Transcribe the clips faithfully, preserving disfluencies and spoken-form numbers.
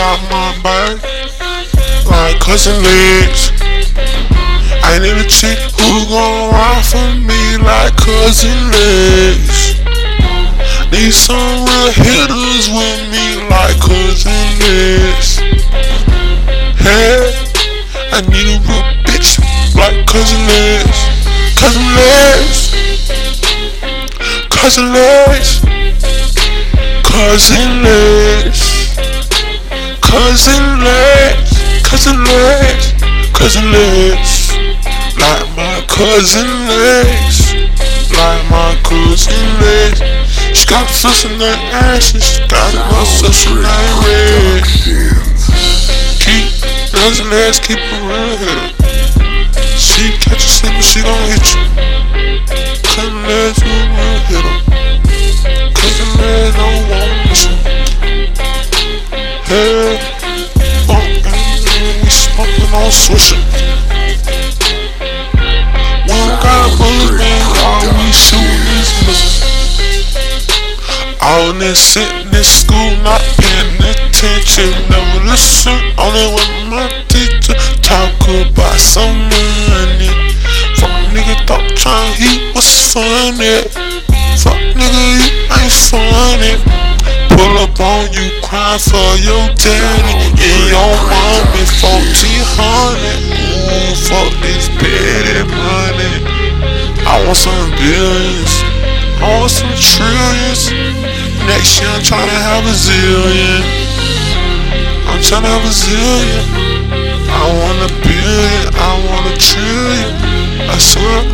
got my back like cousin legs. I need a chick who gon' ride for me like cousin legs. Need some real hitters with me like cousin legs. Hey, I need a real bitch like cousin legs. Cousin legs. Cousin legs. Cousin legs. Cousin legs. Cousin legs. Cousin legs. Like my cousin legs. Like my cousin legs. She got a sister named Ashley. She got a sister named Red. Keep cousin legs, keep it real here. She catch you sleeping, she gon' hit you. Cousin legs, you real hitter. Cousin legs, don't want you. Hey, bump and we smoking on Swisher. Got bullets, man, all we shootin' is missiles. All this sitting in school, not paying attention. Never listen, only when my teacher talk about some money. Fuck nigga thought trying he was funny. Fuck nigga, you ain't funny. Pull up on you, crying for your daddy and your mommy. Fourteen hundred. Ooh, fuck this petty money. I want some billions, I want some trillions. Next year I'm tryna have a zillion. I'm tryna have a zillion. I want a billion, I want a trillion. I swear.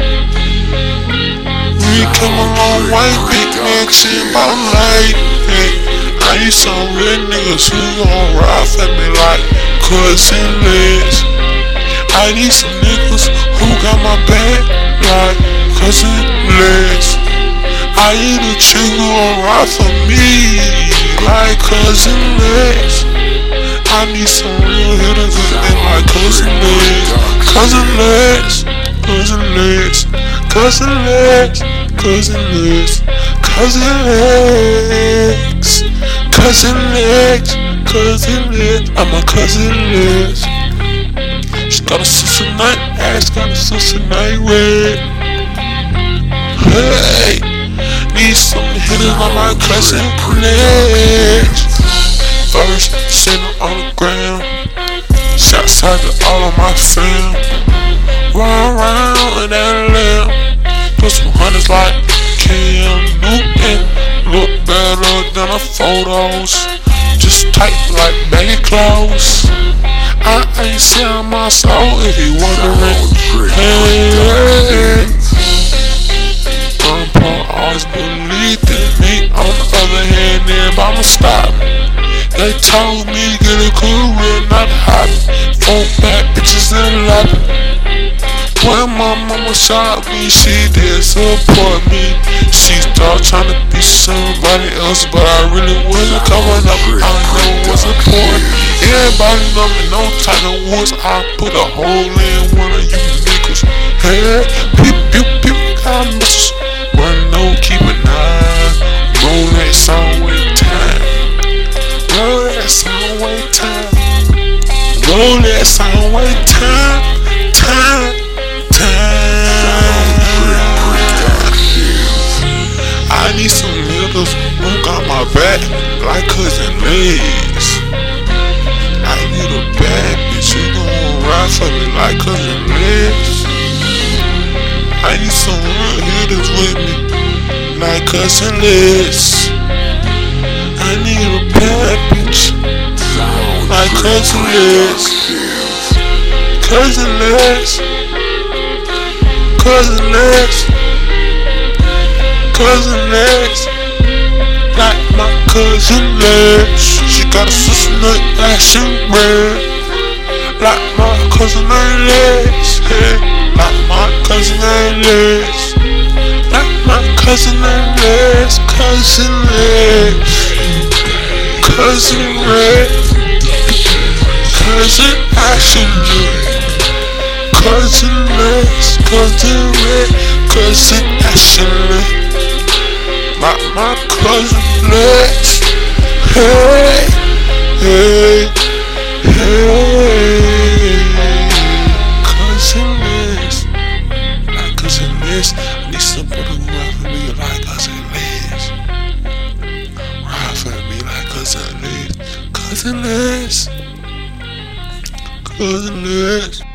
We come a long way, big mansion, bottom light. Hey, I need some real niggas who gon' ride for me like cousin legs. I need some niggas who got my back like cousin legs. I need a chick who gon' ride for me like cousin legs. I need some real hitters and like cousin legs. Cousin legs, cousin legs, cousin legs, cousin legs, cousin legs, cousin legs, cousin legs. I'm a cousin legs. She got a sister named Ash, got a sister named Red. Hey, need some hitters on my cousin legs. First, send her on the ground. Shots out to all of my fam. Run around in that lamb. Put some hundreds like Cam Newton. Look better than the photos. Just tight like baggy clothes. I ain't selling my soul if you wondering. Hey, Grandpa always believed in me. On the other hand, everybody stop me. They told me get a career, not a hobby. Four bad bitches in the lobby. When my mama shot me, she did support me. She started trying to be somebody else, but I really wasn't coming up. I know what's important. Everybody know me, no Tiger Woods. I put a hole in one of you niggas. Hey, pew pew pew, got missiles. Run no, keep an eye. Roll that song with time. Roll that song with time. Roll that song with time. Time, time. I need some niggas who got my back like cousin legs. I need a bad bitch who gon' ride for me like cousin legs. I need some real hitters with me like cousin legs. I need a bad bitch like cousin legs. Cousin legs. Cousin legs. Cousin legs. Like my cousin legs. She got a sister named Ashley Red. Like my cousin named legs. Hey, like my cousin named legs. Like my cousin named legs. Cousin legs. Cousin Red. Cousin Ashley. Cousin legs. Cousin Red. Cousin Ashley. Like my cousin legs. Hey, hey. Hey, cousin Liz, like cousin Liz. I need somebody to ride for me like cousin Liz. Ride for me like cousin Liz, cousin Liz, cousin Liz.